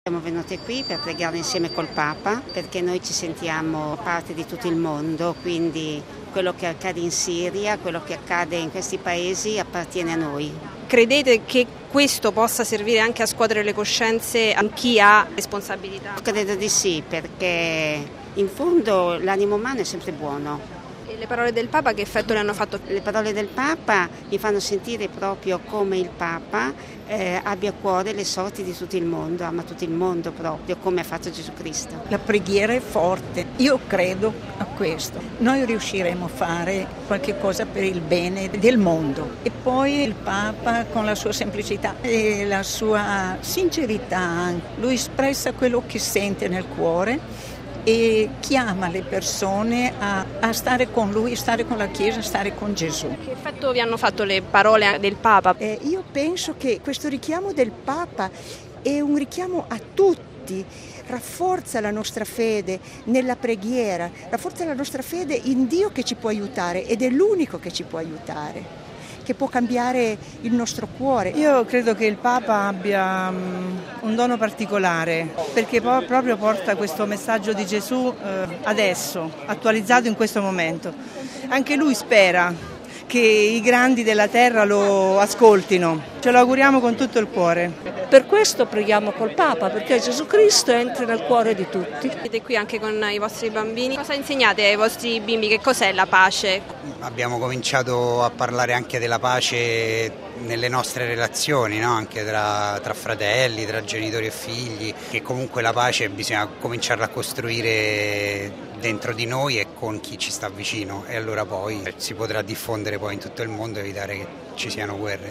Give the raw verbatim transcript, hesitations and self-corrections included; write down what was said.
Siamo venute qui per pregare insieme col Papa perché noi ci sentiamo parte di tutto il mondo, quindi quello che accade in Siria, quello che accade in questi paesi appartiene a noi. Credete che questo possa servire anche a scuotere le coscienze a chi ha responsabilità? Credo di sì, perché in fondo l'animo umano è sempre buono. E le parole del Papa che effetto le hanno fatto? Le parole del Papa mi fanno sentire proprio come il Papa eh, abbia a cuore le sorti di tutto il mondo, ama tutto il mondo proprio, come ha fatto Gesù Cristo. La preghiera è forte, io credo a questo. Noi riusciremo a fare qualche cosa per il bene del mondo. E poi il Papa con la sua semplicità e la sua sincerità, lui espressa quello che sente nel cuore e chiama le persone a, a stare con lui, stare con la Chiesa, stare con Gesù. Che effetto vi hanno fatto le parole del Papa? Eh, io penso che questo richiamo del Papa è un richiamo a tutti, rafforza la nostra fede nella preghiera, rafforza la nostra fede in Dio che ci può aiutare ed è l'unico che ci può aiutare, che può cambiare il nostro cuore. Io credo che il Papa abbia um, un dono particolare perché po- proprio porta questo messaggio di Gesù uh, adesso, attualizzato in questo momento. Anche lui spera che i grandi della terra lo ascoltino. Ce lo auguriamo con tutto il cuore. Per questo preghiamo col Papa, perché Gesù Cristo entra nel cuore di tutti. Siete qui anche con i vostri bambini. Cosa insegnate ai vostri bimbi? Che cos'è la pace? Abbiamo cominciato a parlare anche della pace nelle nostre relazioni, no? Anche tra, tra fratelli, tra genitori e figli, che comunque la pace bisogna cominciarla a costruire dentro di noi e con chi ci sta vicino, e allora poi si potrà diffondere poi in tutto il mondo e evitare che ci siano guerre.